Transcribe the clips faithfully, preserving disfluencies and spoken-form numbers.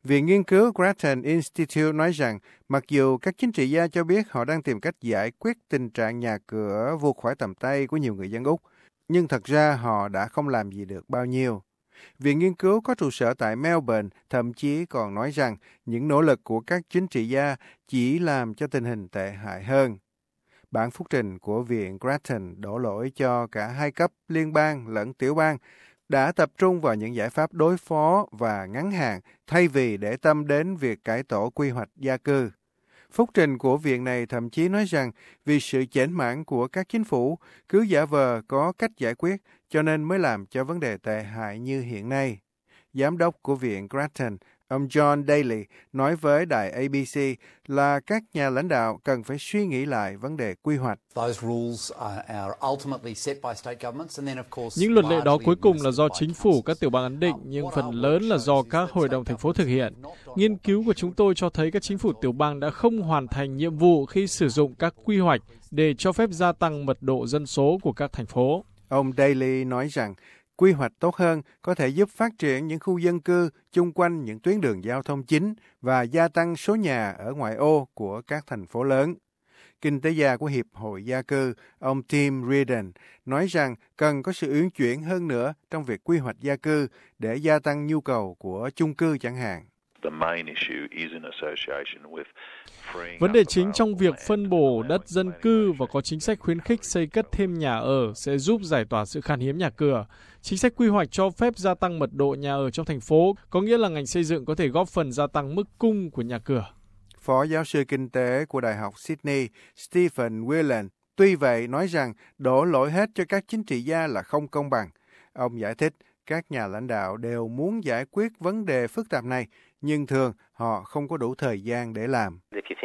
Viện nghiên cứu Grattan Institute nói rằng mặc dù các chính trị gia cho biết họ đang tìm cách giải quyết tình trạng nhà cửa vụt khỏi tầm tay của nhiều người dân Úc, nhưng thật ra họ đã không làm gì được bao nhiêu. Viện nghiên cứu có trụ sở tại Melbourne thậm chí còn nói rằng những nỗ lực của các chính trị gia chỉ làm cho tình hình tệ hại hơn. Bản phúc trình của Viện Grattan đổ lỗi cho cả hai cấp liên bang lẫn tiểu bang đã tập trung vào những giải pháp đối phó và ngắn hạn thay vì để tâm đến việc cải tổ quy hoạch gia cư. Phúc trình của viện này thậm chí nói rằng vì sự chểnh mãn của các chính phủ cứ giả vờ có cách giải quyết cho nên mới làm cho vấn đề tệ hại như hiện nay. Giám đốc của viện Grattan, ông John Daly, nói với đài A B C là các nhà lãnh đạo cần phải suy nghĩ lại vấn đề quy hoạch. Những luật lệ đó cuối cùng là do chính phủ các tiểu bang ấn định, nhưng phần lớn là do các hội đồng thành phố thực hiện. Nghiên cứu của chúng tôi cho thấy các chính phủ tiểu bang đã không hoàn thành nhiệm vụ khi sử dụng các quy hoạch để cho phép gia tăng mật độ dân số của các thành phố. Ông Daly nói rằng quy hoạch tốt hơn có thể giúp phát triển những khu dân cư chung quanh những tuyến đường giao thông chính và gia tăng số nhà ở ngoại ô của các thành phố lớn. Kinh tế gia của Hiệp hội Gia cư, ông Tim Reardon, nói rằng cần có sự uyển chuyển hơn nữa trong việc quy hoạch gia cư để gia tăng nhu cầu của chung cư chẳng hạn. Vấn đề chính trong việc phân bổ đất dân cư và có chính sách khuyến khích xây cất thêm nhà ở sẽ giúp giải tỏa sự khan hiếm nhà cửa. Chính sách quy hoạch cho phép gia tăng mật độ nhà ở trong thành phố, có nghĩa là ngành xây dựng có thể góp phần gia tăng mức cung của nhà cửa. Phó giáo sư kinh tế của Đại học Sydney, Stephen Whelan, tuy vậy nói rằng đổ lỗi hết cho các chính trị gia là không công bằng. Ông giải thích các nhà lãnh đạo đều muốn giải quyết vấn đề phức tạp này, nhưng thường họ không có đủ thời gian để làm.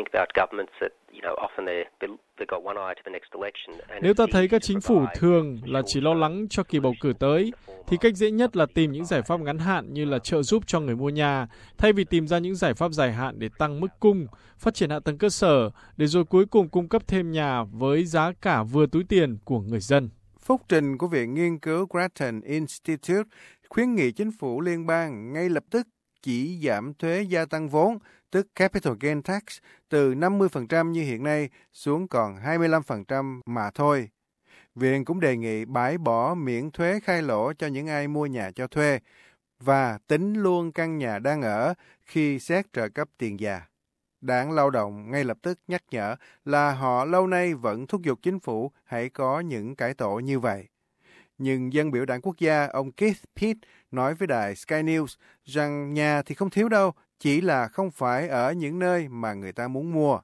Nếu ta thấy các chính phủ thường là chỉ lo lắng cho kỳ bầu cử tới, thì cách dễ nhất là tìm những giải pháp ngắn hạn như là trợ giúp cho người mua nhà, thay vì tìm ra những giải pháp dài hạn để tăng mức cung, phát triển hạ tầng cơ sở, để rồi cuối cùng cung cấp thêm nhà với giá cả vừa túi tiền của người dân. Phúc trình của Viện Nghiên cứu Grattan Institute khuyến nghị chính phủ liên bang ngay lập tức chỉ giảm thuế gia tăng vốn, tức Capital Gain Tax, từ năm mươi phần trăm như hiện nay xuống còn hai mươi lăm phần trăm mà thôi. Viện cũng đề nghị bãi bỏ miễn thuế khai lỗ cho những ai mua nhà cho thuê và tính luôn căn nhà đang ở khi xét trợ cấp tiền già. Đảng Lao động ngay lập tức nhắc nhở là họ lâu nay vẫn thúc giục chính phủ hãy có những cải tổ như vậy. Nhưng dân biểu đảng quốc gia ông Keith Pitt nói với đài Sky News rằng nhà thì không thiếu đâu, chỉ là không phải ở những nơi mà người ta muốn mua.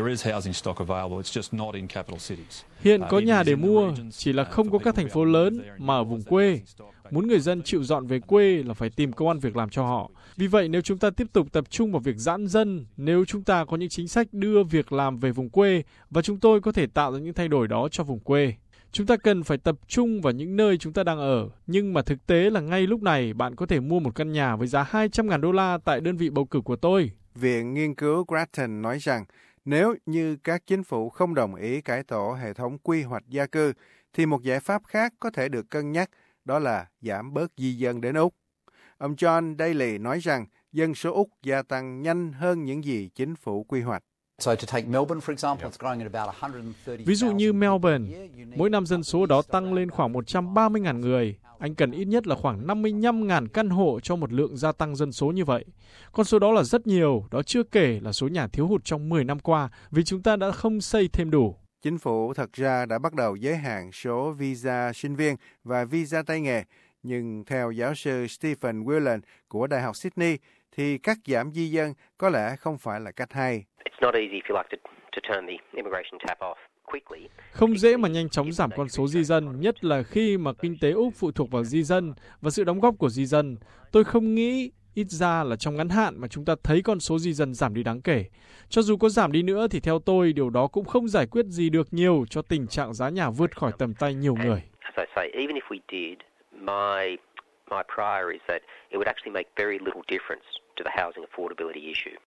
Hiện có nhà để mua, chỉ là không có các thành phố lớn mà ở vùng quê. Muốn người dân chịu dọn về quê là phải tìm công ăn việc làm cho họ. Vì vậy, nếu chúng ta tiếp tục tập trung vào việc giãn dân, nếu chúng ta có những chính sách đưa việc làm về vùng quê, và chúng tôi có thể tạo ra những thay đổi đó cho vùng quê. Chúng ta cần phải tập trung vào những nơi chúng ta đang ở, nhưng mà thực tế là ngay lúc này bạn có thể mua một căn nhà với giá hai trăm ngàn đô la tại đơn vị bầu cử của tôi. Viện Nghiên cứu Grattan nói rằng nếu như các chính phủ không đồng ý cải tổ hệ thống quy hoạch gia cư, thì một giải pháp khác có thể được cân nhắc, đó là giảm bớt di dân đến Úc. Ông John Daly nói rằng dân số Úc gia tăng nhanh hơn những gì chính phủ quy hoạch. Ví dụ như Melbourne, mỗi năm dân số đó tăng lên khoảng một trăm ba mươi nghìn người. Anh cần ít nhất là khoảng năm mươi lăm nghìn căn hộ cho một lượng gia tăng dân số như vậy. Con số đó là rất nhiều, đó chưa kể là số nhà thiếu hụt trong mười năm qua vì chúng ta đã không xây thêm đủ. Chính phủ thật ra đã bắt đầu giới hạn số visa sinh viên và visa tay nghề, nhưng theo giáo sư Stephen Whelan của Đại học Sydney, thì cắt giảm di dân có lẽ không phải là cách hay. Không dễ mà nhanh chóng giảm con số di dân, nhất là khi mà kinh tế Úc phụ thuộc vào di dân và sự đóng góp của di dân. Tôi không nghĩ, ít ra là trong ngắn hạn mà chúng ta thấy con số di dân giảm đi đáng kể. Cho dù có giảm đi nữa thì theo tôi, điều đó cũng không giải quyết gì được nhiều cho tình trạng giá nhà vượt khỏi tầm tay nhiều người. My prior is that it would actually make very little difference to the housing affordability issue.